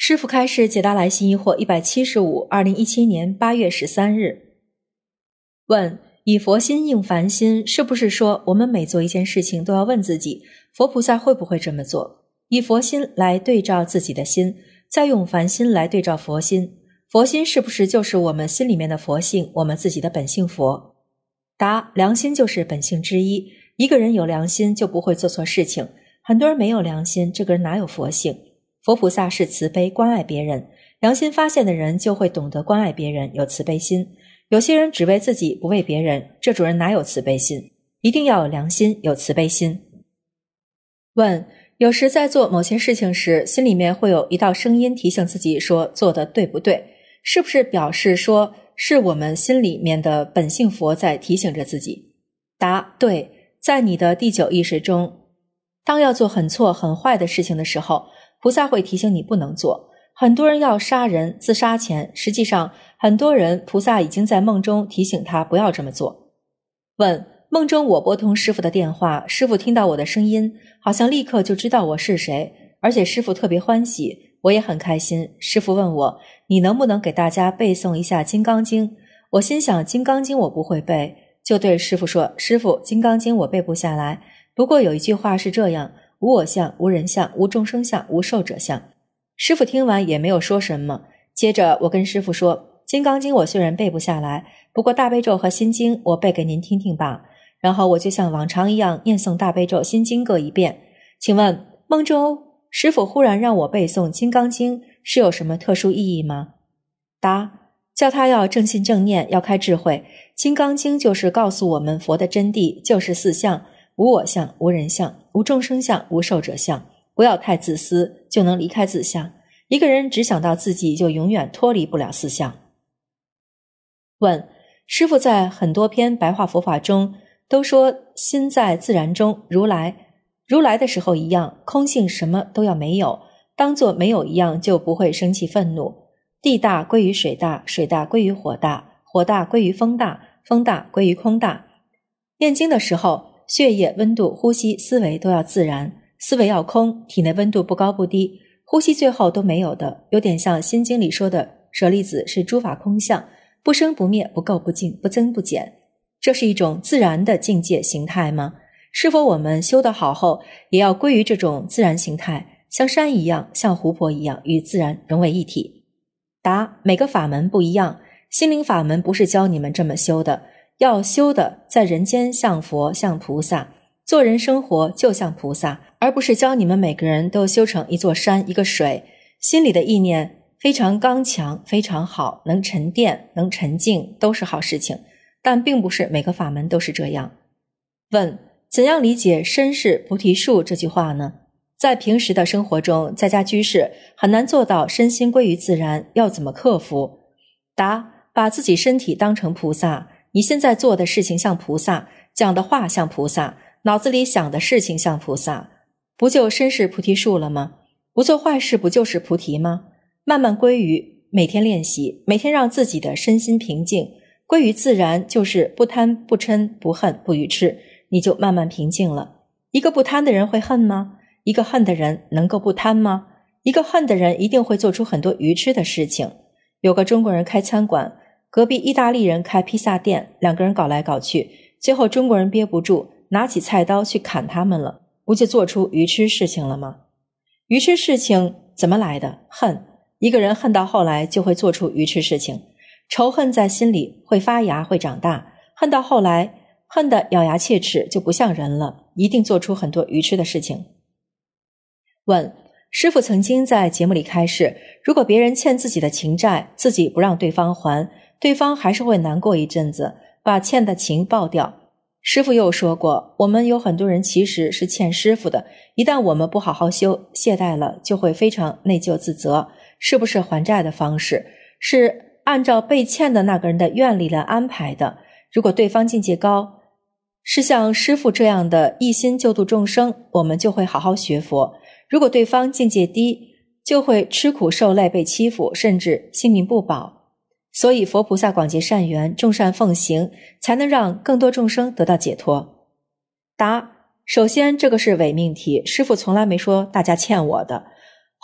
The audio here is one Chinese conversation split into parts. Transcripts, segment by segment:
师父开示解答来信疑惑175 2017年8月13日。问：以佛心应凡心，是不是说我们每做一件事情都要问自己，佛菩萨会不会这么做？以佛心来对照自己的心，再用凡心来对照佛心，佛心是不是就是我们心里面的佛性，我们自己的本性佛？答：良心就是本性之一，一个人有良心就不会做错事情，很多人没有良心，这个人哪有佛性？佛菩萨是慈悲关爱别人，良心发现的人就会懂得关爱别人，有慈悲心。有些人只为自己不为别人，这种人哪有慈悲心？一定要有良心，有慈悲心。问：有时在做某些事情时，心里面会有一道声音提醒自己说做得对不对，是不是表示说是我们心里面的本性佛在提醒着自己？答：对，在你的第九意识中，当要做很错很坏的事情的时候，菩萨会提醒你不能做。很多人要杀人自杀前，实际上很多人菩萨已经在梦中提醒他不要这么做。问：梦中我拨通师父的电话，师父听到我的声音，好像立刻就知道我是谁，而且师父特别欢喜，我也很开心。师父问我，你能不能给大家背诵一下金刚经？我心想金刚经我不会背，就对师父说，师父，金刚经我背不下来，不过有一句话是这样，无我相，无人相，无众生相，无寿者相。师父听完也没有说什么，接着我跟师父说，金刚经我虽然背不下来，不过大悲咒和心经我背给您听听吧。然后我就像往常一样念诵大悲咒心经各一遍。请问梦中师父忽然让我背诵金刚经是有什么特殊意义吗？答：叫他要正信正念，要开智慧。金刚经就是告诉我们佛的真谛，就是四相，无我相，无人相，无众生相，无寿者相。不要太自私，就能离开自相。一个人只想到自己，就永远脱离不了四相。问：师父在很多篇白话佛法中都说心在自然中，如来的时候一样，空性什么都要没有，当作没有一样，就不会生气愤怒。地大归于水大，水大归于火大，火大归于风大，风大归于空大。念经的时候，血液、温度、呼吸、思维都要自然，思维要空，体内温度不高不低，呼吸最后都没有的，有点像心经里说的舍利子是诸法空相，不生不灭，不垢不净，不增不减。这是一种自然的境界形态吗？是否我们修得好后也要归于这种自然形态，像山一样，像湖泊一样，与自然融为一体？答：每个法门不一样，心灵法门不是教你们这么修的，要修的在人间像佛像菩萨，做人生活就像菩萨，而不是教你们每个人都修成一座山一个水。心里的意念非常刚强，非常好，能沉淀能沉静都是好事情，但并不是每个法门都是这样。问：怎样理解身是菩提树这句话呢？在平时的生活中，在家居士很难做到身心归于自然，要怎么克服？答：把自己身体当成菩萨，你现在做的事情像菩萨，讲的话像菩萨，脑子里想的事情像菩萨，不就身是菩提树了吗？不做坏事不就是菩提吗？慢慢归于，每天练习，每天让自己的身心平静，归于自然，就是不贪不嗔不恨不愚痴，你就慢慢平静了。一个不贪的人会恨吗？一个恨的人能够不贪吗？一个恨的人一定会做出很多愚痴的事情。有个中国人开餐馆，隔壁意大利人开披萨店，两个人搞来搞去，最后中国人憋不住，拿起菜刀去砍他们了，不就做出愚痴事情了吗？愚痴事情怎么来的？恨。一个人恨到后来就会做出愚痴事情，仇恨在心里会发芽会长大，恨到后来恨得咬牙切齿，就不像人了，一定做出很多愚痴的事情。问：师父曾经在节目里开示，如果别人欠自己的情债，自己不让对方还，对方还是会难过一阵子，把欠的情报掉。师父又说过，我们有很多人其实是欠师父的，一旦我们不好好修，懈怠了，就会非常内疚自责。是不是还债的方式是按照被欠的那个人的愿力来安排的？如果对方境界高，是像师父这样的一心救度众生，我们就会好好学佛。如果对方境界低，就会吃苦受累，被欺负，甚至性命不保。所以佛菩萨广结善缘，众善奉行，才能让更多众生得到解脱。答：首先这个是伪命题，师父从来没说大家欠我的。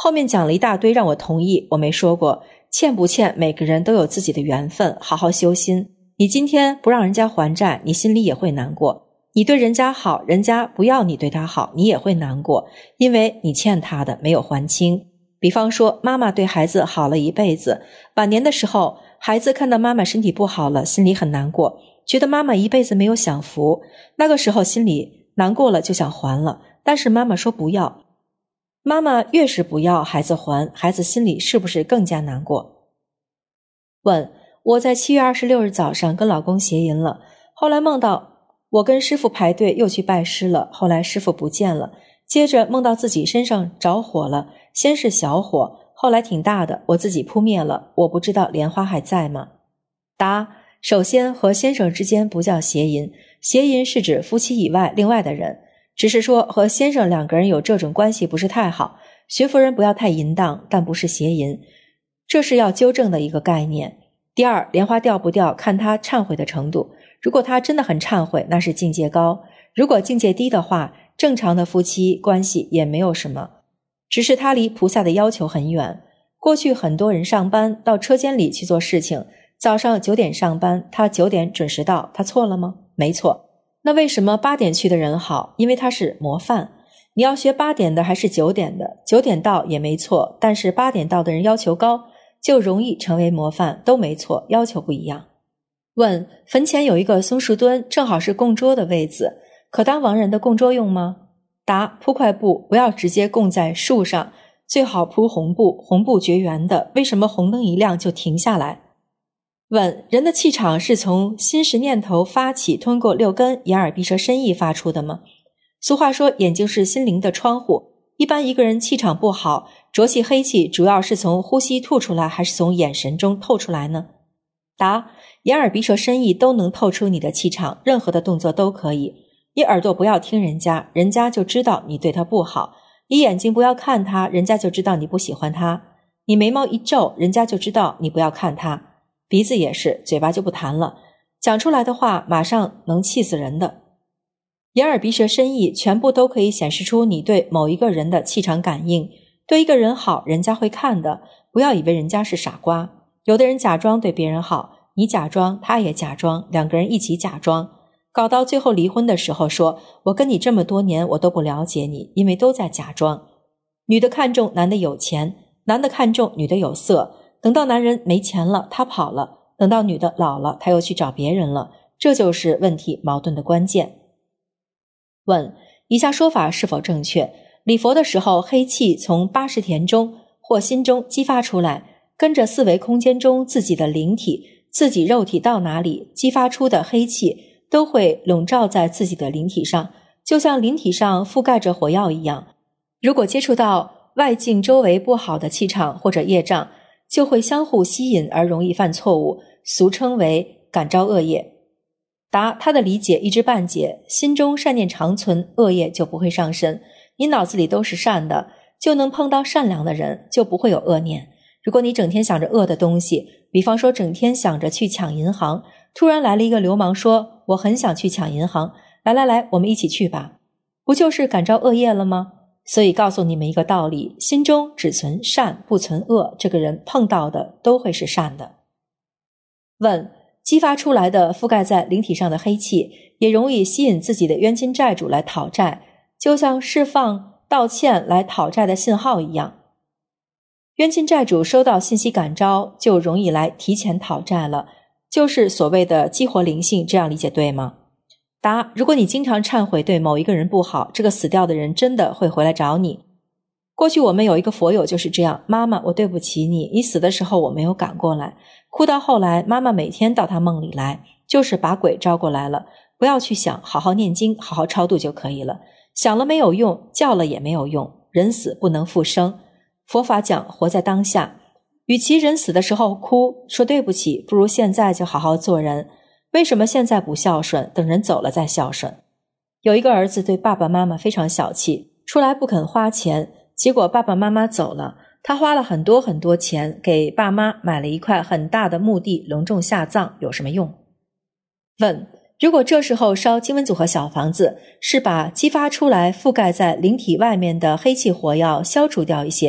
后面讲了一大堆让我同意，我没说过欠不欠，每个人都有自己的缘分，好好修心。你今天不让人家还债，你心里也会难过。你对人家好，人家不要你对他好，你也会难过，因为你欠他的没有还清。比方说，妈妈对孩子好了一辈子，晚年的时候，孩子看到妈妈身体不好了，心里很难过，觉得妈妈一辈子没有享福，那个时候心里难过了就想还了，但是妈妈说不要。妈妈越是不要孩子还，孩子心里是不是更加难过？问：我在7月26日早上跟老公邪淫了，后来梦到我跟师傅排队又去拜师了，后来师傅不见了，接着梦到自己身上着火了，先是小火，后来挺大的，我自己扑灭了，我不知道莲花还在吗？答：首先和先生之间不叫邪淫，邪淫是指夫妻以外另外的人，只是说和先生两个人有这种关系不是太好，学佛人不要太淫荡，但不是邪淫，这是要纠正的一个概念。第二，莲花掉不掉看他忏悔的程度，如果他真的很忏悔，那是境界高，如果境界低的话，正常的夫妻关系也没有什么，只是他离菩萨的要求很远。过去很多人上班到车间里去做事情，早上9点上班，他9点准时到，他错了吗？没错。那为什么8点去的人好？因为他是模范。你要学8点的还是9点的，9点到也没错，但是8点到的人要求高，就容易成为模范，都没错，要求不一样。问：坟前有一个松树墩，正好是供桌的位子，可当亡人的供桌用吗？答：铺块布，不要直接供在树上，最好铺红布，红布绝缘的，为什么红灯一亮就停下来？问：人的气场是从心识念头发起，通过6根眼耳鼻舌身意发出的吗？俗话说眼睛是心灵的窗户，一般一个人气场不好，浊气黑气主要是从呼吸吐出来，还是从眼神中透出来呢？答：眼耳鼻舌身意都能透出你的气场，任何的动作都可以。你耳朵不要听人家，人家就知道你对他不好；你眼睛不要看他，人家就知道你不喜欢他；你眉毛一皱，人家就知道你不要看他；鼻子也是，嘴巴就不谈了，讲出来的话马上能气死人的。眼耳鼻舌身意全部都可以显示出你对某一个人的气场感应。对一个人好，人家会看的，不要以为人家是傻瓜。有的人假装对别人好，你假装，他也假装，两个人一起假装，搞到最后离婚的时候说，我跟你这么多年我都不了解你，因为都在假装。女的看重男的有钱，男的看重女的有色，等到男人没钱了，他跑了，等到女的老了，他又去找别人了，这就是问题矛盾的关键。问：以下说法是否正确？礼佛的时候，黑气从80田中或心中激发出来，跟着4维空间中自己的灵体，自己肉体到哪里，激发出的黑气都会笼罩在自己的灵体上，就像灵体上覆盖着火药一样。如果接触到外境周围不好的气场或者业障，就会相互吸引而容易犯错误，俗称为感召恶业。答：他的理解一知半解，心中善念长存，恶业就不会上身。你脑子里都是善的，就能碰到善良的人，就不会有恶念。如果你整天想着恶的东西，比方说整天想着去抢银行，突然来了一个流氓说，我很想去抢银行，来，我们一起去吧，不就是感召恶业了吗？所以告诉你们一个道理，心中只存善不存恶，这个人碰到的都会是善的。问：激发出来的覆盖在灵体上的黑气，也容易吸引自己的冤亲债主来讨债，就像释放道歉来讨债的信号一样。冤亲债主收到信息感召，就容易来提前讨债了，就是所谓的激活灵性，这样理解对吗？答：如果你经常忏悔对某一个人不好，这个死掉的人真的会回来找你。过去我们有一个佛友就是这样，妈妈，我对不起你，你死的时候我没有赶过来，哭到后来，妈妈每天到他梦里来，就是把鬼招过来了。不要去想，好好念经，好好超度就可以了。想了没有用，叫了也没有用，人死不能复生。佛法讲活在当下，与其人死的时候哭说对不起，不如现在就好好做人。为什么现在不孝顺，等人走了再孝顺？有一个儿子对爸爸妈妈非常小气，出来不肯花钱，结果爸爸妈妈走了，他花了很多钱给爸妈买了一块很大的墓地，隆重下葬，有什么用？问：如果这时候烧经文组合小房子，是把激发出来覆盖在灵体外面的黑气火药消除掉一些，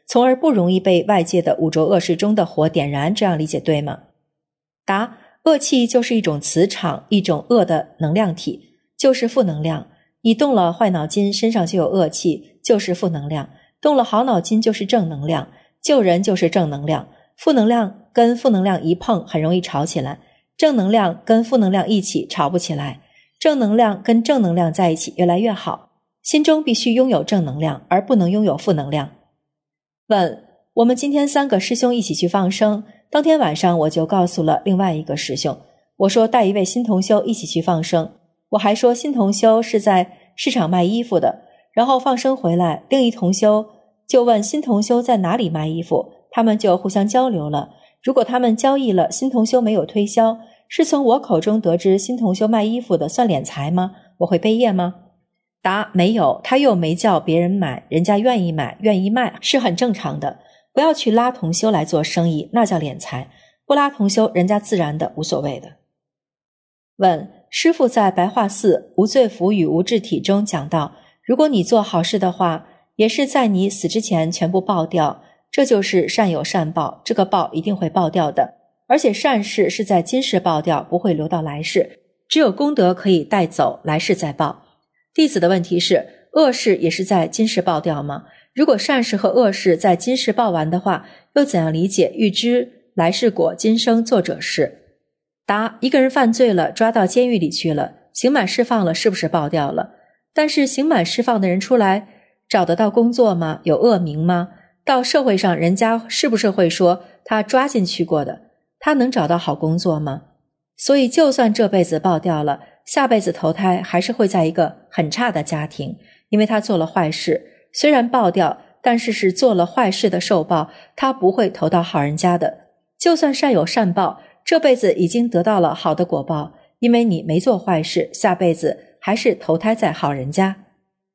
从而不容易被外界的五浊恶世中的火点燃，这样理解对吗？答：恶气就是一种磁场，一种恶的能量体，就是负能量。你动了坏脑筋，身上就有恶气，就是负能量；动了好脑筋就是正能量，救人就是正能量。负能量跟负能量一碰，很容易吵起来；正能量跟负能量一起，吵不起来。正能量跟正能量在一起越来越好。心中必须拥有正能量，而不能拥有负能量。问：我们今天3个师兄一起去放生，当天晚上我就告诉了另外一个师兄，我说带一位新同修一起去放生，我还说新同修是在市场卖衣服的，然后放生回来，另一同修就问新同修在哪里卖衣服，他们就互相交流了。如果他们交易了，新同修没有推销，是从我口中得知新同修卖衣服的，算敛财吗？我会背业吗？答：没有，他又没叫别人买，人家愿意买愿意卖是很正常的，不要去拉同修来做生意，那叫敛财，不拉同修人家自然的无所谓的。问：师父在白话寺无罪福与无智体中讲到，如果你做好事的话，也是在你死之前全部报掉，这就是善有善报，这个报一定会报掉的，而且善事是在今世报掉，不会留到来世，只有功德可以带走，来世再报。弟子的问题是，恶事也是在今世报掉吗？如果善事和恶事在今世报完的话，又怎样理解欲知来世果今生作者是？答：一个人犯罪了，抓到监狱里去了，刑满释放了，是不是报掉了？但是刑满释放的人出来找得到工作吗？有恶名吗？到社会上人家是不是会说他抓进去过的？他能找到好工作吗？所以就算这辈子报掉了，下辈子投胎还是会在一个很差的家庭，因为他做了坏事，虽然报掉，但是是做了坏事的受报，他不会投到好人家的。就算善有善报，这辈子已经得到了好的果报，因为你没做坏事，下辈子还是投胎在好人家。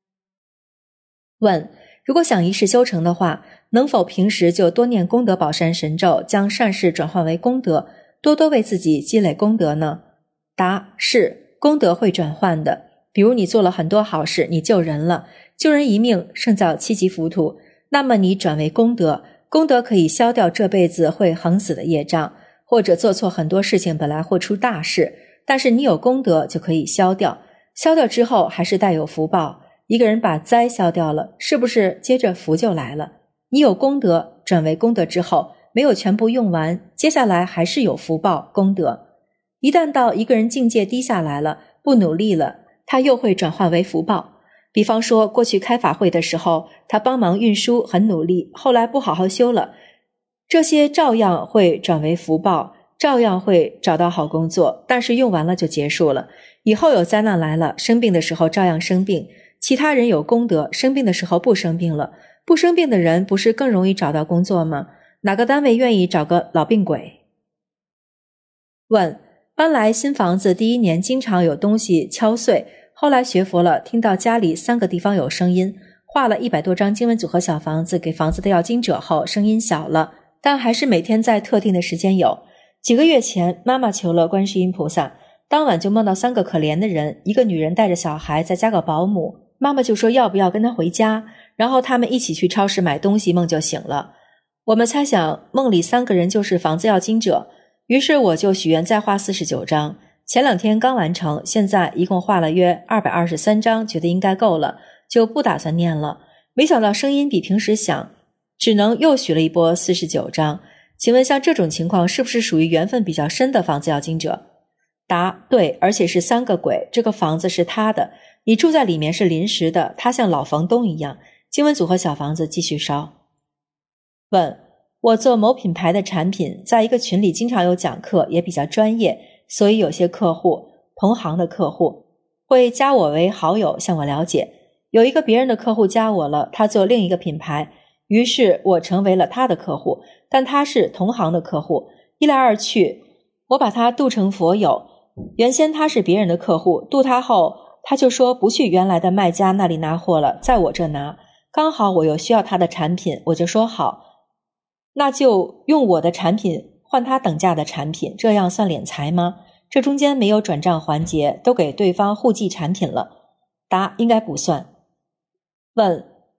问：如果想一世修成的话，能否平时就多念功德宝山神咒，将善事转换为功德，多多为自己积累功德呢？答：是，功德会转换的。比如你做了很多好事，你救人了，救人一命胜造7级浮屠，那么你转为功德，功德可以消掉这辈子会横死的业障，或者做错很多事情本来会出大事，但是你有功德就可以消掉，消掉之后还是带有福报。一个人把灾消掉了，是不是接着福就来了？你有功德转为功德之后，没有全部用完，接下来还是有福报功德。一旦到一个人境界低下来了，不努力了，他又会转换为福报。比方说过去开法会的时候，他帮忙运输很努力，后来不好好修了，这些照样会转为福报，照样会找到好工作，但是用完了就结束了。以后有灾难来了，生病的时候照样生病，其他人有功德，生病的时候不生病了，不生病的人不是更容易找到工作吗？哪个单位愿意找个老病鬼？问：搬来新房子第1年经常有东西敲碎，后来学佛了，听到家里3个地方有声音，画了100多张经文组合小房子给房子的要经者后，声音小了，但还是每天在特定的时间有。几个月前妈妈求了观世音菩萨，当晚就梦到3个可怜的人，一个女人带着小孩再加个保姆，妈妈就说要不要跟她回家，然后他们一起去超市买东西，梦就醒了。我们猜想梦里3个人就是房子要经者，于是我就许愿再画49张，前2天刚完成，现在一共画了约223张，觉得应该够了，就不打算念了。没想到声音比平时响，只能又许了一波49张。请问像这种情况是不是属于缘分比较深的房子要经者？答：对，而且是3个鬼，这个房子是他的，你住在里面是临时的，他像老房东一样。经文组合小房子继续烧。问：我做某品牌的产品，在一个群里经常有讲课，也比较专业，所以有些客户，同行的客户会加我为好友向我了解。有一个别人的客户加我了，他做另一个品牌，于是我成为了他的客户，但他是同行的客户，一来二去，我把他度成佛友。原先他是别人的客户，度他后，他就说不去原来的卖家那里拿货了，在我这拿。刚好我又需要他的产品，我就说好，那就用我的产品换他等价的产品，这样算敛财吗？这中间没有转账环节，都给对方互寄产品了。答：应该不算。问：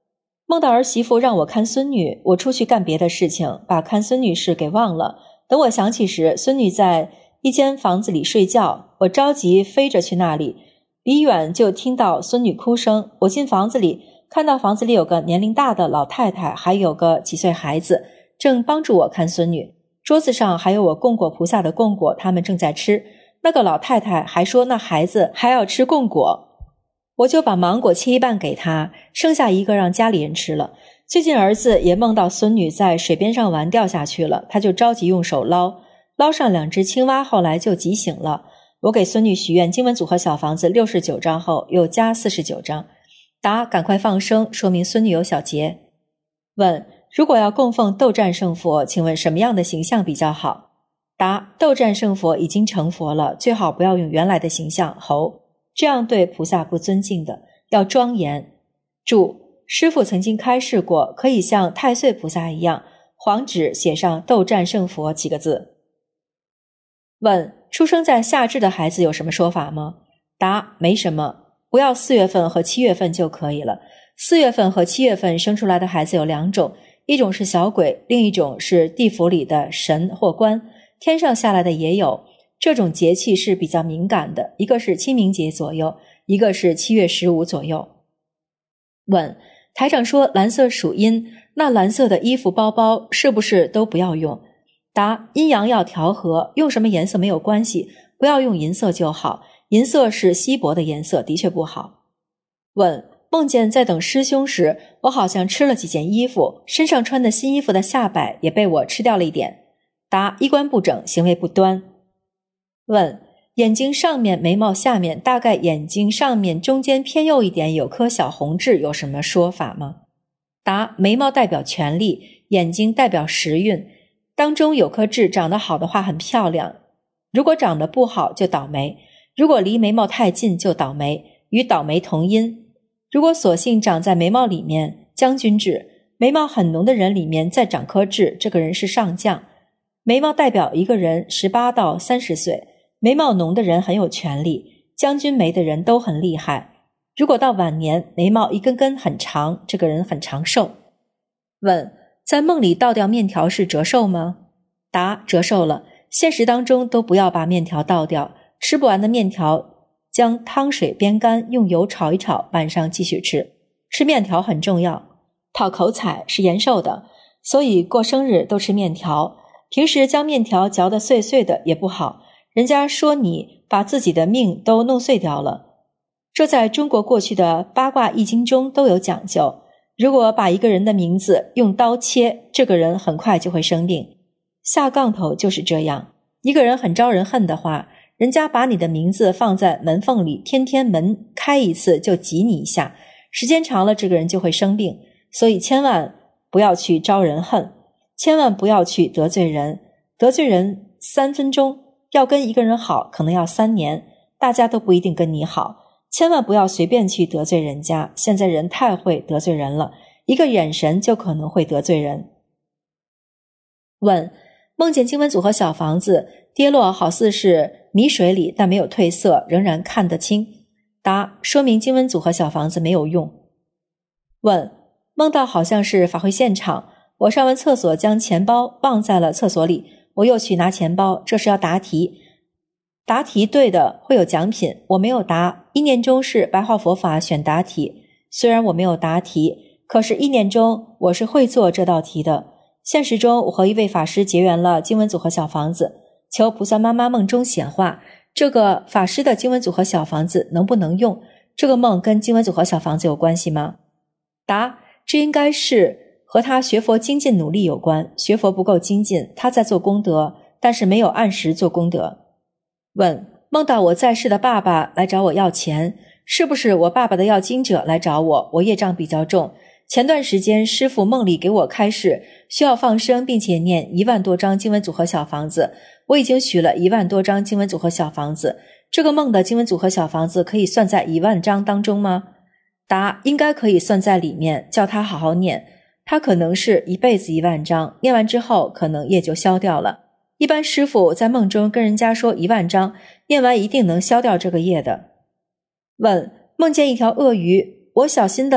梦到儿媳妇让我看孙女，我出去干别的事情，把看孙女事给忘了。等我想起时，孙女在一间房子里睡觉，我着急飞着去那里，离远就听到孙女哭声。我进房子里，看到房子里有个年龄大的老太太，还有个几岁孩子，正帮助我看孙女。桌子上还有我供果菩萨的供果，他们正在吃。那个老太太还说那孩子还要吃供果，我就把芒果切一半给他，剩下一个让家里人吃了。最近儿子也梦到孙女在水边上玩掉下去了，他就着急用手捞上2只青蛙，后来就急醒了。我给孙女许愿经文组合小房子69张后又加49张。答：赶快放生，说明孙女有小劫。问：如果要供奉斗战胜佛，请问什么样的形象比较好？答：斗战胜佛已经成佛了，最好不要用原来的形象猴，这样对菩萨不尊敬的，要庄严。注：师父曾经开示过，可以像太岁菩萨一样，黄纸写上斗战胜佛几个字。问：出生在夏至的孩子有什么说法吗？答：没什么，不要4月份和7月份就可以了。4月份和7月份生出来的孩子有2种，一种是小鬼，另一种是地府里的神或官，天上下来的也有。这种节气是比较敏感的，一个是清明节左右，一个是7月15左右。问：台长说蓝色属阴，那蓝色的衣服包包是不是都不要用？答：阴阳要调和，用什么颜色没有关系，不要用银色就好，银色是稀薄的颜色，的确不好。问：梦见在等师兄时，我好像吃了几件衣服，身上穿的新衣服的下摆也被我吃掉了一点。答：衣冠不整，行为不端。问：眼睛上面眉毛下面，大概眼睛上面中间偏右一点有颗小红痣，有什么说法吗？答：眉毛代表权力，眼睛代表时运，当中有颗痣，长得好的话很漂亮，如果长得不好就倒霉，如果离眉毛太近就倒霉，与倒霉同音。如果所幸长在眉毛里面，将军痣，眉毛很浓的人里面再长颗痣，这个人是上将。眉毛代表一个人18到30岁，眉毛浓的人很有权力，将军眉的人都很厉害。如果到晚年眉毛一根根很长，这个人很长寿。问：在梦里倒掉面条是折寿吗？答：折寿了，现实当中都不要把面条倒掉，吃不完的面条将汤水煸干，用油炒一炒，晚上继续吃。吃面条很重要，讨口彩，是延寿的，所以过生日都吃面条。平时将面条嚼得碎碎的也不好，人家说你把自己的命都弄碎掉了。这在中国过去的八卦易经中都有讲究，如果把一个人的名字用刀切，这个人很快就会生病。下杠头就是这样，一个人很招人恨的话，人家把你的名字放在门缝里，天天门开一次就挤你一下，时间长了这个人就会生病。所以千万不要去招人恨，千万不要去得罪人，得罪人3分钟，要跟一个人好可能要3年，大家都不一定跟你好，千万不要随便去得罪人家，现在人太会得罪人了，一个眼神就可能会得罪人。问：梦见经文组合小房子跌落好似是米水里，但没有褪色，仍然看得清。答：说明经文组合小房子没有用。问：梦到好像是法会现场，我上完厕所将钱包忘在了厕所里，我又去拿钱包，这是要答题，答题对的会有奖品，我没有答。意念中是白话佛法选答题，虽然我没有答题，可是意念中我是会做这道题的。现实中我和一位法师结缘了经文组合小房子，求菩萨妈妈梦中显化，这个法师的经文组合小房子能不能用？这个梦跟经文组合小房子有关系吗？答：这应该是和他学佛精进努力有关，学佛不够精进，他在做功德，但是没有按时做功德。问：梦到我在世的爸爸来找我要钱，是不是我爸爸的要经者来找我？我业障比较重，前段时间师父梦里给我开示，需要放生并且念1万多张经文组合小房子，我已经许了1万多张经文组合小房子，这个梦的经文组合小房子可以算在1万张当中吗？答：应该可以算在里面，叫他好好念，他可能是一辈子1万张，念完之后可能业就消掉了。一般师父在梦中跟人家说1万张，念完一定能消掉这个业的。问：梦见一条鳄鱼，我小心的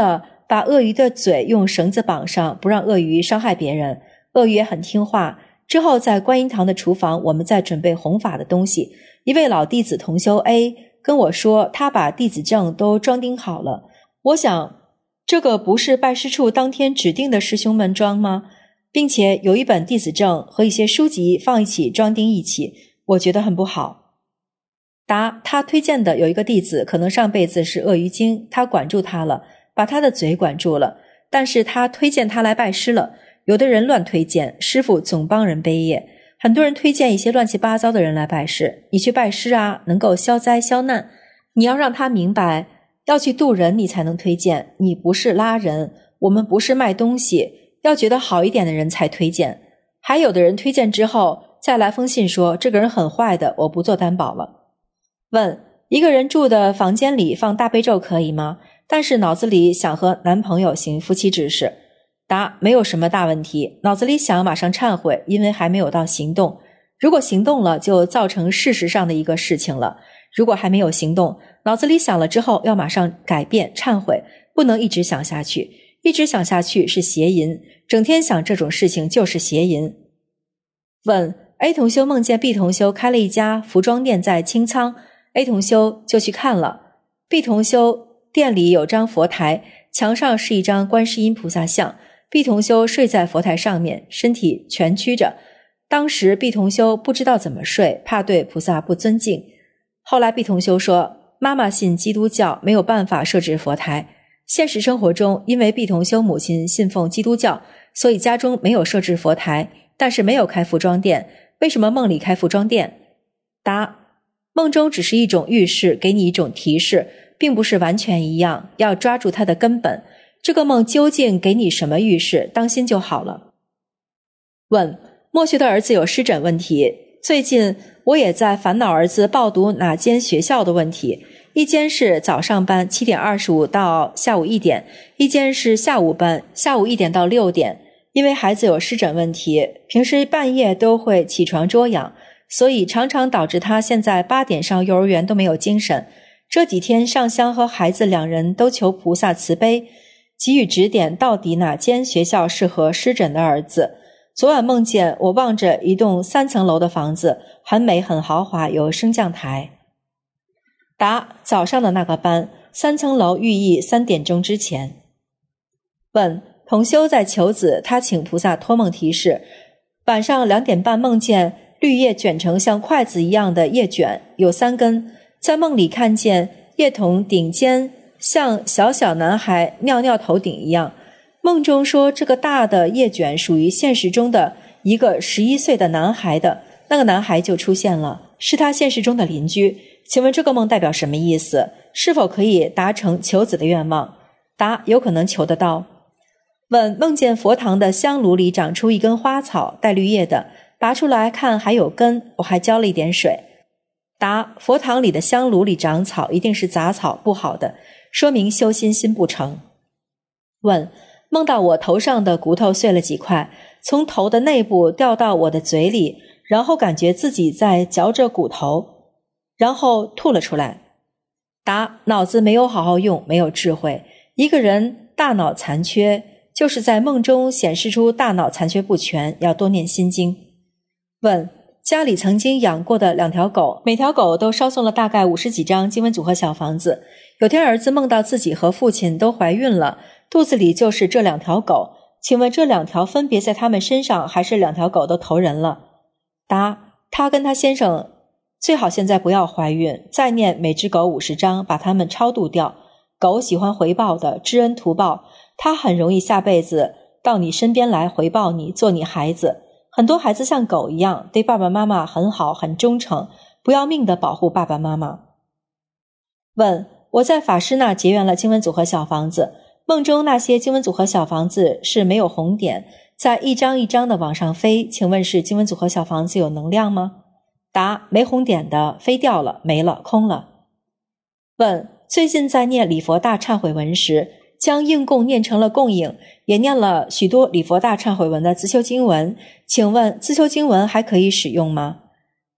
把鳄鱼的嘴用绳子绑上，不让鳄鱼伤害别人。鳄鱼也很听话。之后在观音堂的厨房，我们在准备弘法的东西。一位老弟子同修 A 跟我说，他把弟子证都装订好了。我想，这个不是拜师处当天指定的师兄们装吗？并且有一本弟子证和一些书籍放一起装订一起，我觉得很不好。答：他推荐的有一个弟子，可能上辈子是鳄鱼精，他管住他了，把他的嘴管住了，但是他推荐他来拜师了。有的人乱推荐，师父总帮人背业。很多人推荐一些乱七八糟的人来拜师，你去拜师啊，能够消灾消难。你要让他明白，要去度人你才能推荐，你不是拉人，我们不是卖东西，要觉得好一点的人才推荐。还有的人推荐之后再来封信说这个人很坏的，我不做担保了。问：一个人住的房间里放大悲咒可以吗？但是脑子里想和男朋友行夫妻之事。答：没有什么大问题，脑子里想马上忏悔，因为还没有到行动。如果行动了，就造成事实上的一个事情了。如果还没有行动，脑子里想了之后要马上改变忏悔，不能一直想下去。一直想下去是邪淫，整天想这种事情就是邪淫。问： A 同修梦见 B 同修开了一家服装店在清仓， A 同修就去看了。 B 同修店里有张佛台，墙上是一张观世音菩萨像， B 同修睡在佛台上面，身体蜷曲着。当时 B 同修不知道怎么睡，怕对菩萨不尊敬。后来 B 同修说，妈妈信基督教，没有办法设置佛台。现实生活中，因为 B 同修母亲信奉基督教，所以家中没有设置佛台，但是没有开服装店。为什么梦里开服装店？答：梦中只是一种预示，给你一种提示，并不是完全一样，要抓住它的根本。这个梦究竟给你什么预示，当心就好了。问：莫学的儿子有湿疹问题，最近我也在烦恼儿子报读哪间学校的问题。一间是早上班7点25到下午1点，一间是下午班下午1点到6点。因为孩子有湿疹问题，平时半夜都会起床捉痒，所以常常导致他现在8点上幼儿园都没有精神。这几天上香和孩子两人都求菩萨慈悲，给予指点到底哪间学校适合湿疹的儿子。昨晚梦见我望着一栋3层楼的房子，很美很豪华，有升降台。答：早上的那个班，3层楼寓意3点钟之前。问：同修在求子，他请菩萨托梦提示，晚上2点半梦见绿叶卷成像筷子一样的叶卷，有3根，在梦里看见叶筒顶尖像小小男孩尿尿头顶一样。梦中说这个大的叶卷属于现实中的一个11岁的男孩的，那个男孩就出现了，是他现实中的邻居。请问这个梦代表什么意思？是否可以达成求子的愿望？答：有可能求得到。问：梦见佛堂的香炉里长出一根花草，带绿叶的，拔出来看还有根，我还浇了一点水。答：佛堂里的香炉里长草一定是杂草，不好的，说明修心心不成。问：梦到我头上的骨头碎了几块，从头的内部掉到我的嘴里，然后感觉自己在嚼着骨头，然后吐了出来。答：脑子没有好好用，没有智慧。一个人大脑残缺，就是在梦中显示出大脑残缺不全，要多念心经。问：家里曾经养过的2条狗，每条狗都烧送了大概50几张经文组合小房子。有天儿子梦到自己和父亲都怀孕了，肚子里就是这2条狗，请问这2条分别在他们身上，还是2条狗都投人了？答：他跟他先生最好现在不要怀孕，再念每只狗50张，把它们超度掉。狗喜欢回报的，知恩图报，它很容易下辈子到你身边来回报你，做你孩子。很多孩子像狗一样，对爸爸妈妈很好，很忠诚，不要命地保护爸爸妈妈。问：我在法师那结缘了经文组合小房子，梦中那些经文组合小房子是没有红点，在一张一张的往上飞，请问是经文组合小房子有能量吗？答：没红点的飞掉了，没了，空了。问：最近在念礼佛大忏悔文时，将应供念成了供影，也念了许多礼佛大忏悔文的自修经文，请问自修经文还可以使用吗？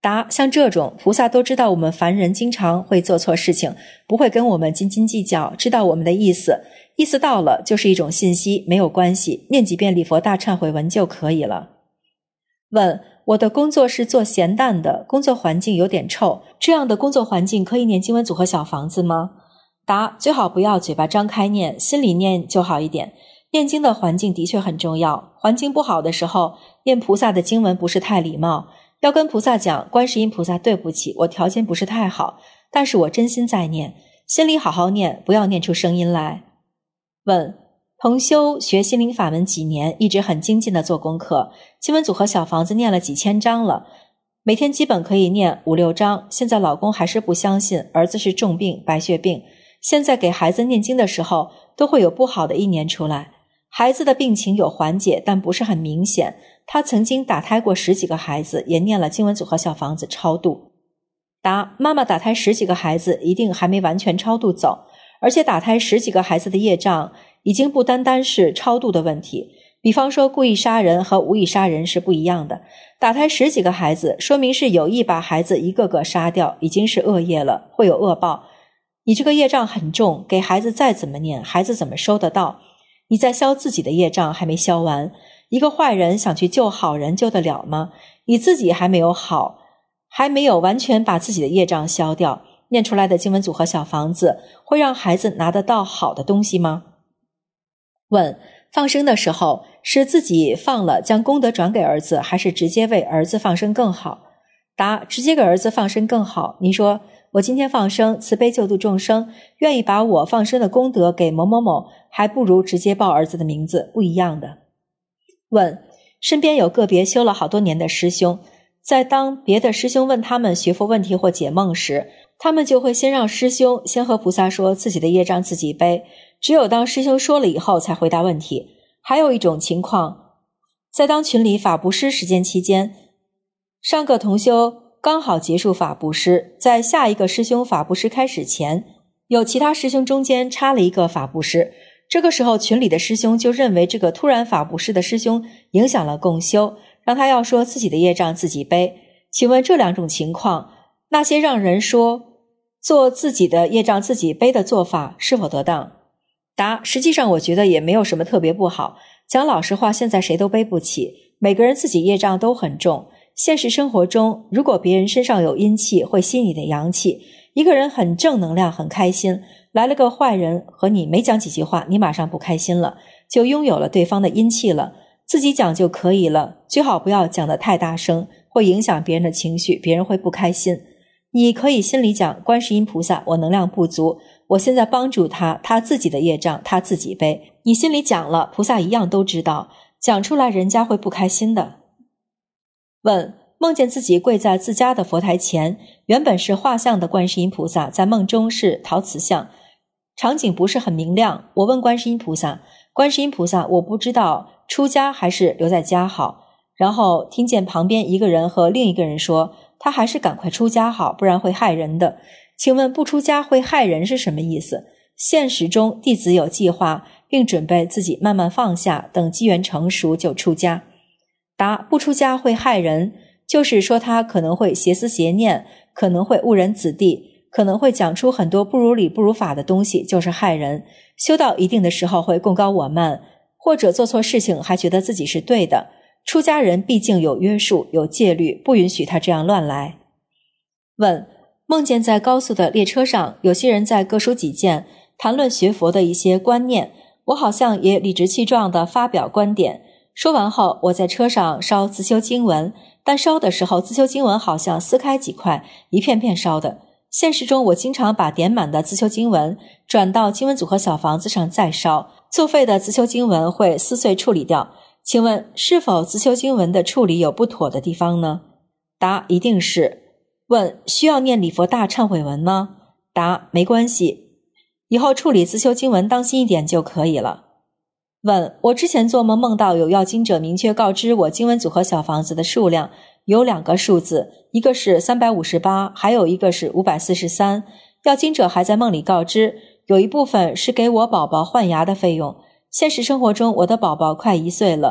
答：像这种菩萨都知道我们凡人经常会做错事情，不会跟我们斤斤计较，知道我们的意思到了就是一种信息，没有关系，念几遍礼佛大忏悔文就可以了。问：我的工作是做咸淡的，工作环境有点臭，这样的工作环境可以念经文组合小房子吗？答：最好不要嘴巴张开念，心里念就好一点。念经的环境的确很重要，环境不好的时候，念菩萨的经文不是太礼貌，要跟菩萨讲，观世音菩萨对不起，我条件不是太好，但是我真心在念，心里好好念，不要念出声音来。问：同修学心灵法门几年，一直很精进的做功课，经文组合小房子念了几千章了，每天基本可以念5-6章，现在老公还是不相信，儿子是重病白血病，现在给孩子念经的时候都会有不好的意念出来，孩子的病情有缓解，但不是很明显，他曾经打胎过10几个孩子，也念了经文组合小房子超度。答：妈妈打胎10几个孩子一定还没完全超度走，而且打胎10几个孩子的业障已经不单单是超度的问题，比方说故意杀人和无意杀人是不一样的，打胎10几个孩子说明是有意把孩子一个个杀掉，已经是恶业了，会有恶报，你这个业障很重，给孩子再怎么念，孩子怎么收得到？你在消自己的业障还没消完，一个坏人想去救好人救得了吗？你自己还没有好，还没有完全把自己的业障消掉，念出来的经文组合小房子会让孩子拿得到好的东西吗？问：放生的时候是自己放了将功德转给儿子，还是直接为儿子放生更好？答：直接给儿子放生更好。你说我今天放生，慈悲救度众生，愿意把我放生的功德给某某某，还不如直接报儿子的名字，不一样的。问：身边有个别修了好多年的师兄，在当别的师兄问他们学佛问题或解梦时，他们就会先让师兄先和菩萨说自己的业障自己背，只有当师兄说了以后才回答问题。还有一种情况，在当群里法布施时间期间，上个同修刚好结束法布施，在下一个师兄法布施开始前，有其他师兄中间插了一个法布施，这个时候群里的师兄就认为这个突然法布施的师兄影响了共修，让他要说自己的业障自己背。请问这两种情况，那些让人说做自己的业障自己背的做法是否得当？答：实际上我觉得也没有什么特别不好，讲老实话，现在谁都背不起，每个人自己业障都很重，现实生活中，如果别人身上有阴气，会吸你的阳气，一个人很正能量很开心，来了个坏人和你没讲几句话，你马上不开心了，就拥有了对方的阴气了。自己讲就可以了，最好不要讲得太大声，会影响别人的情绪，别人会不开心。你可以心里讲，观世音菩萨，我能量不足，我现在帮助他，他自己的业障他自己背。你心里讲了，菩萨一样都知道，讲出来人家会不开心的。问：梦见自己跪在自家的佛台前，原本是画像的观世音菩萨，在梦中是陶瓷像，场景不是很明亮。我问观世音菩萨，观世音菩萨，我不知道出家还是留在家好。然后听见旁边一个人和另一个人说，他还是赶快出家好，不然会害人的。请问不出家会害人是什么意思？现实中弟子有计划，并准备自己慢慢放下，等机缘成熟就出家。答：不出家会害人，就是说他可能会邪思邪念，可能会误人子弟，可能会讲出很多不如理不如法的东西，就是害人。修到一定的时候会功高我慢，或者做错事情还觉得自己是对的。出家人毕竟有约束有戒律，不允许他这样乱来。问：梦见在高速的列车上，有些人在各抒己见，谈论学佛的一些观念，我好像也理直气壮地发表观点。说完后，我在车上烧自修经文，但烧的时候自修经文好像撕开几块，一片片烧的。现实中我经常把点满的自修经文转到经文组合小房子上再烧，作废的自修经文会撕碎处理掉。请问是否自修经文的处理有不妥的地方呢？答：一定是。问：需要念礼佛大忏悔文吗？答：没关系，以后处理自修经文当心一点就可以了。问：我之前做梦梦到有要经者明确告知我经文组合小房子的数量，有2个数字，一个是358，还有一个是543。要经者还在梦里告知，有一部分是给我宝宝换牙的费用。现实生活中我的宝宝快1岁了，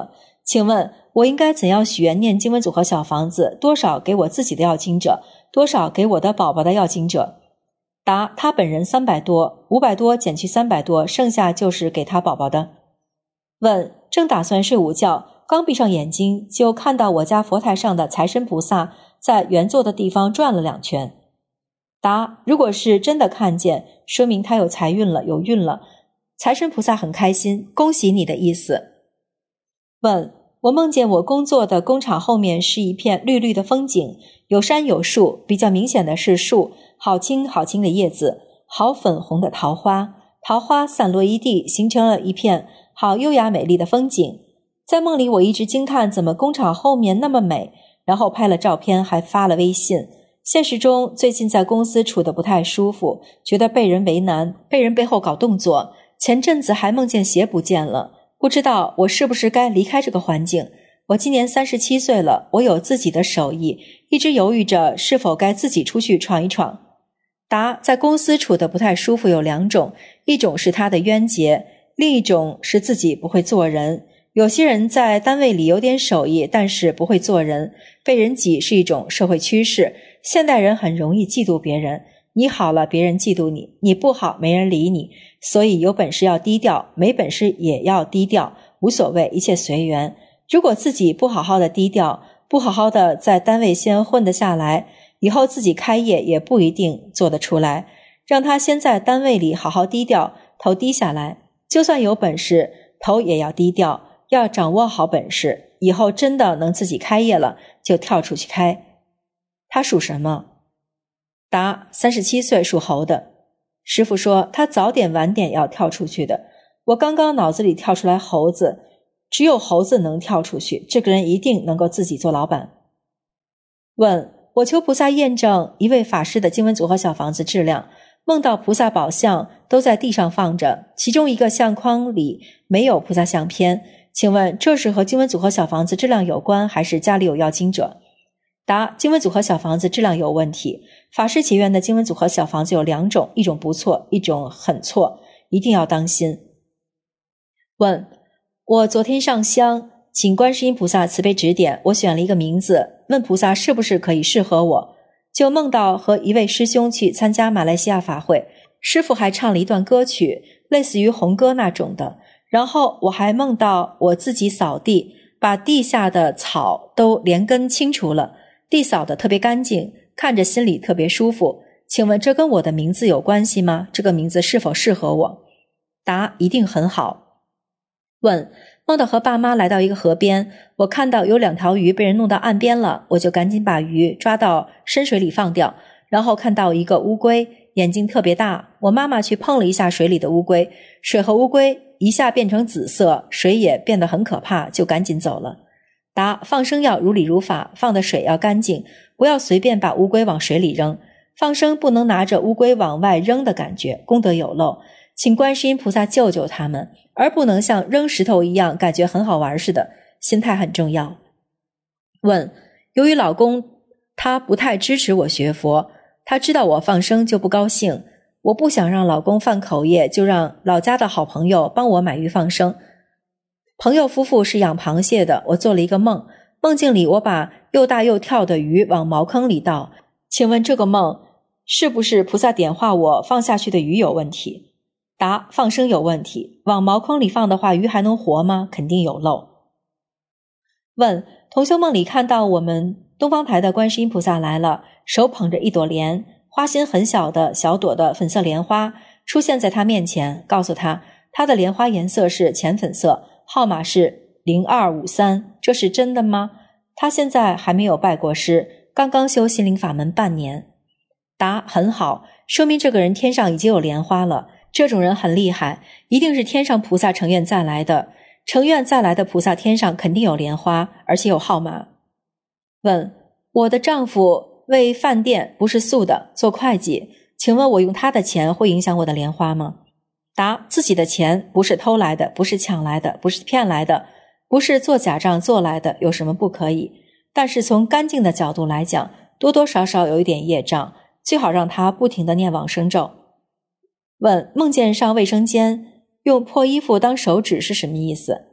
请问我应该怎样许愿念经文组合小房子？多少给我自己的要经者，多少给我的宝宝的要经者？答：他本人300多，500多减去300多，剩下就是给他宝宝的。问：正打算睡午觉，刚闭上眼睛就看到我家佛台上的财神菩萨在原座的地方转了2圈。答：如果是真的看见，说明他有财运了，有运了，财神菩萨很开心，恭喜你的意思。问：我梦见我工作的工厂后面是一片绿绿的风景，有山有树，比较明显的是树，好青好青的叶子，好粉红的桃花，桃花散落一地，形成了一片好优雅美丽的风景。在梦里我一直惊叹怎么工厂后面那么美，然后拍了照片还发了微信。现实中最近在公司处得不太舒服，觉得被人为难，被人背后搞动作，前阵子还梦见鞋不见了，不知道我是不是该离开这个环境。我今年37岁了，我有自己的手艺，一直犹豫着是否该自己出去闯一闯。答：在公司处得不太舒服有2种，一种是他的冤结，另一种是自己不会做人。有些人在单位里有点手艺，但是不会做人，被人挤是一种社会趋势。现代人很容易嫉妒别人，你好了别人嫉妒你，你不好没人理你，所以有本事要低调，没本事也要低调，无所谓，一切随缘。如果自己不好好的低调，不好好的在单位先混得下来，以后自己开业也不一定做得出来。让他先在单位里好好低调，头低下来，就算有本事，头也要低调，要掌握好本事，以后真的能自己开业了，就跳出去开。他属什么？答：37岁，属猴的。师父说他早点晚点要跳出去的。我刚刚脑子里跳出来猴子，只有猴子能跳出去，这个人一定能够自己做老板。问：我求菩萨验证一位法师的经文组合小房子质量，梦到菩萨宝像都在地上放着，其中一个相框里没有菩萨相片，请问这是和经文组合小房子质量有关，还是家里有要经者？答：经文组合小房子质量有问题。法师祈愿的经文组合小房子有2种，一种不错，一种很错，一定要当心。问：我昨天上香，请观世音菩萨慈悲指点，我选了一个名字，问菩萨是不是可以适合我，就梦到和一位师兄去参加马来西亚法会，师父还唱了一段歌曲，类似于红歌那种的，然后我还梦到我自己扫地，把地下的草都连根清除了，地扫得特别干净，看着心里特别舒服。请问这跟我的名字有关系吗？这个名字是否适合我？答：一定很好。问：梦到和爸妈来到一个河边，我看到有2条鱼被人弄到岸边了，我就赶紧把鱼抓到深水里放掉，然后看到一个乌龟，眼睛特别大，我妈妈去碰了一下水里的乌龟，水和乌龟一下变成紫色，水也变得很可怕，就赶紧走了。答：放生要如理如法，放的水要干净，不要随便把乌龟往水里扔，放生不能拿着乌龟往外扔的感觉，功德有漏，请观世音菩萨救救他们，而不能像扔石头一样感觉很好玩似的，心态很重要。问：由于老公他不太支持我学佛，他知道我放生就不高兴，我不想让老公犯口业，就让老家的好朋友帮我买鱼放生。朋友夫妇是养螃蟹的，我做了一个梦，梦境里我把又大又跳的鱼往茅坑里倒，请问这个梦是不是菩萨点化我放下去的鱼有问题？答：放生有问题，往茅坑里放的话鱼还能活吗？肯定有漏。问：同修梦里看到我们东方台的观世音菩萨来了，手捧着一朵莲，花心很小的小朵的粉色莲花出现在他面前，告诉他他的莲花颜色是浅粉色，号码是0253，这是真的吗？他现在还没有拜过师，刚刚修心灵法门半年。答：很好，说明这个人天上已经有莲花了，这种人很厉害，一定是天上菩萨成愿再来的，成愿再来的菩萨天上肯定有莲花，而且有号码。问：我的丈夫为饭店不是素的，做会计，请问我用他的钱会影响我的莲花吗？答：自己的钱不是偷来的，不是抢来的，不是骗来的，不是做假账做来的，有什么不可以？但是从干净的角度来讲，多多少少有一点业障，最好让他不停地念往生咒。问：梦见上卫生间用破衣服当手指是什么意思？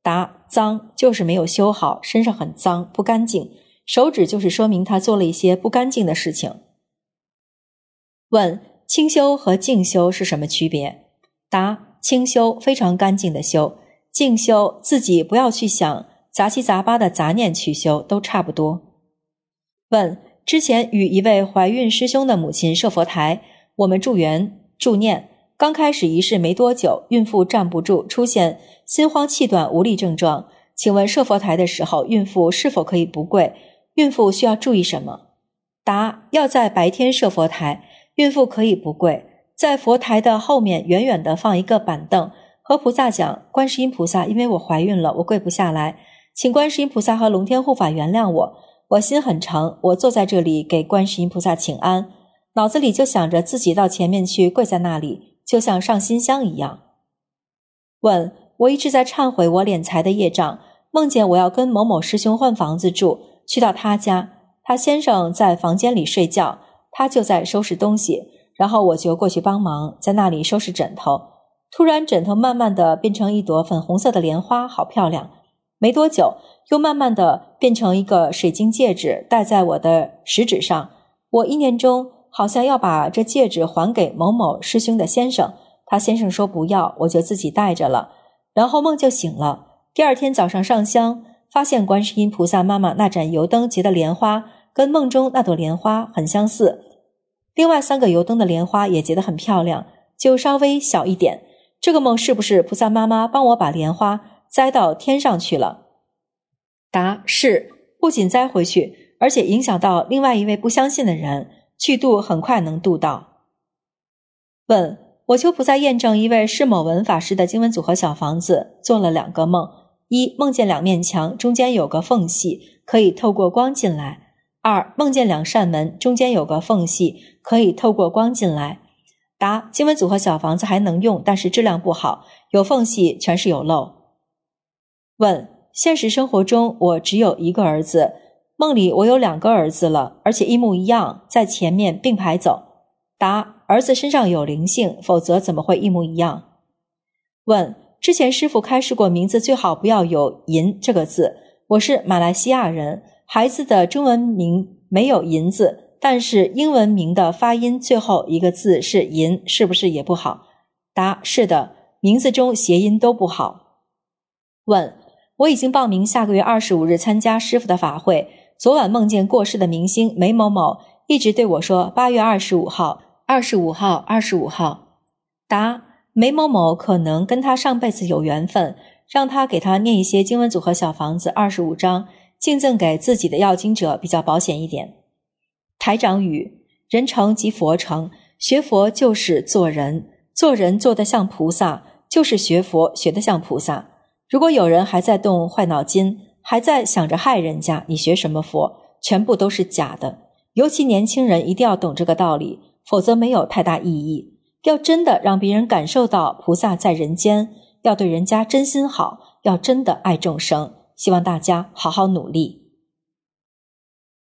答：脏就是没有修好，身上很脏，不干净。手指就是说明他做了一些不干净的事情。问：清修和净修是什么区别？答：清修非常干净的修，净修自己不要去想杂七杂八的杂念去修，都差不多。问：之前与一位怀孕师兄的母亲设佛台，我们助缘助念，刚开始仪式没多久，孕妇站不住，出现心慌气短无力症状，请问设佛台的时候，孕妇是否可以不跪？孕妇需要注意什么？答：要在白天设佛台，孕妇可以不跪，在佛台的后面远远地放一个板凳，和菩萨讲：观世音菩萨，因为我怀孕了，我跪不下来，请观世音菩萨和龙天护法原谅我心很诚，我坐在这里给观世音菩萨请安，脑子里就想着自己到前面去跪在那里，就像上新香一样。问：我一直在忏悔我敛财的业障，梦见我要跟某某师兄换房子住，去到他家，他先生在房间里睡觉，他就在收拾东西，然后我就过去帮忙，在那里收拾枕头，突然枕头慢慢的变成一朵粉红色的莲花，好漂亮。没多久又慢慢的变成一个水晶戒指，戴在我的食指上，我意念中好像要把这戒指还给某某师兄的先生，他先生说不要，我就自己戴着了，然后梦就醒了。第二天早上上香，发现观世音菩萨妈妈那盏油灯结的莲花跟梦中那朵莲花很相似，另外3个油灯的莲花也结得很漂亮，就稍微小一点。这个梦是不是菩萨妈妈帮我把莲花栽到天上去了？答：是，不仅栽回去，而且影响到另外一位不相信的人，去度很快能度到。问：我求菩萨验证一位释某文法师的经文组合小房子，做了2个梦。一，梦见2面墙，中间有个缝隙，可以透过光进来。2，梦见2扇门，中间有个缝隙，可以透过光进来。答：经文组合小房子还能用，但是质量不好，有缝隙全是有漏。问：现实生活中我只有1个儿子，梦里我有2个儿子了，而且一模一样，在前面并排走。答：儿子身上有灵性，否则怎么会一模一样？问：之前师父开示过名字最好不要有银这个字，我是马来西亚人，孩子的中文名没有银字，但是英文名的发音最后一个字是银，是不是也不好？答：是的，名字中谐音都不好。问：我已经报名下个月25日参加师父的法会，昨晚梦见过世的明星梅某某一直对我说8月25号25号25号。答：梅某某可能跟他上辈子有缘分，让他给他念一些经文组合小房子25张，敬赠给自己的要经者，比较保险一点。台长语：人成即佛成，学佛就是做人，做人做得像菩萨，就是学佛学得像菩萨。如果有人还在动坏脑筋，还在想着害人家，你学什么佛？全部都是假的。尤其年轻人一定要懂这个道理，否则没有太大意义。要真的让别人感受到菩萨在人间，要对人家真心好，要真的爱众生。希望大家好好努力。